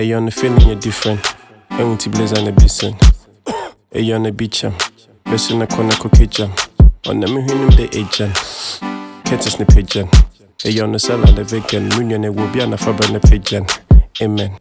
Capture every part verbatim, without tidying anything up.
Hey, on the feeling you're different. I want to blaze on the basin. Hey, on the beach, I'm messing a corner kitchen. On the moon, the agent. Can't snip pigeon. Hey, on the cell and the vegan. Munion, it will be on the fabric and the pigeon. Amen.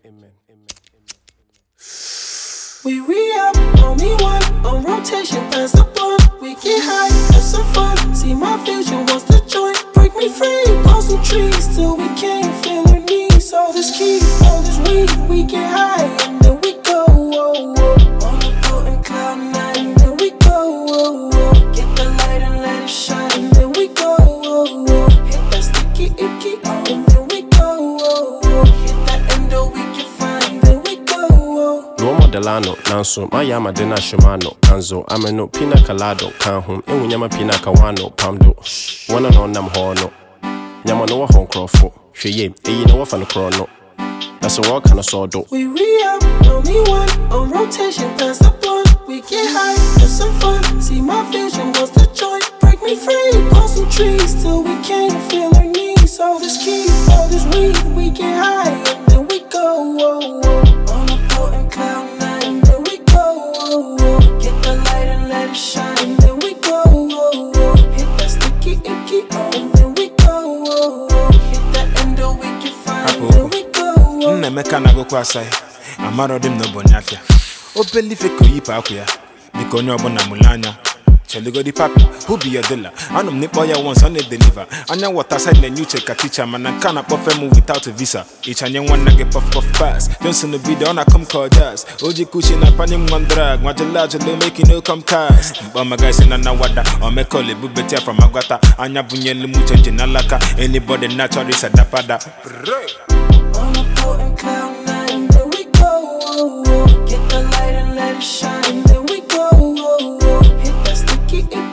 We re-up, only one, on rotation, pass the blunt. We get high, have some fun, see my vision, wants to join. Break me free, blow some trees, till we can't feel our knees. All this key, all this weed, we get high, and then we go, whoa, whoa. On a boat in cloud nine, then we go, whoa, whoa. Get the light and let it shine, and then we go, whoa, whoa. Hit that sticky icky, and then we go, whoa, whoa. Hit that endo, we can find, then we go, whoa. Roma Delano, Nanso, Mayama Dena Shimano, Anzo, Ameno, Pina Calado, Canhum, Ewyama Pina Kawano, Pamdo, one and on Nam Horno, Yamano Hong Crofo, Shayim, a no off on the chrono. That's a walk and a sword. We re-up, only one, on rotation, pass the blunt. We get high, have some fun, see my vision, wants to join. Break me free, blow some trees, till we can't feel our knees. All this key, all this weed, we get high, and then we go, whoa, whoa. On a boat in cloud nine, then we go, whoa, whoa. Get the light and let it shine, then we go, whoa, whoa. Hit that sticky icky, and then we go, whoa, whoa. Hit that endo, we can find, then we go, whoa. Nemeka na go kwasai amaro dim no bonyafia opeli feko yipa akwa biko onye obona mulanya cheligo di papi who be your dealer anum ni boya once on the deliver anya water side na new check a teacher man and can puff mu without a visa each anya one na get puff puff pass Johnson no be the on come call jazz oji kushi na panim one drag majala jalo make no come cast but my guys in na wada or me call it bubetia from agwata anya bunye limu change na laka anybody natural is a dapada. On a boat in cloud nine, then we go, whoa, whoa. Get the light and let it shine, then we go, whoa, whoa. Hit that sticky icky.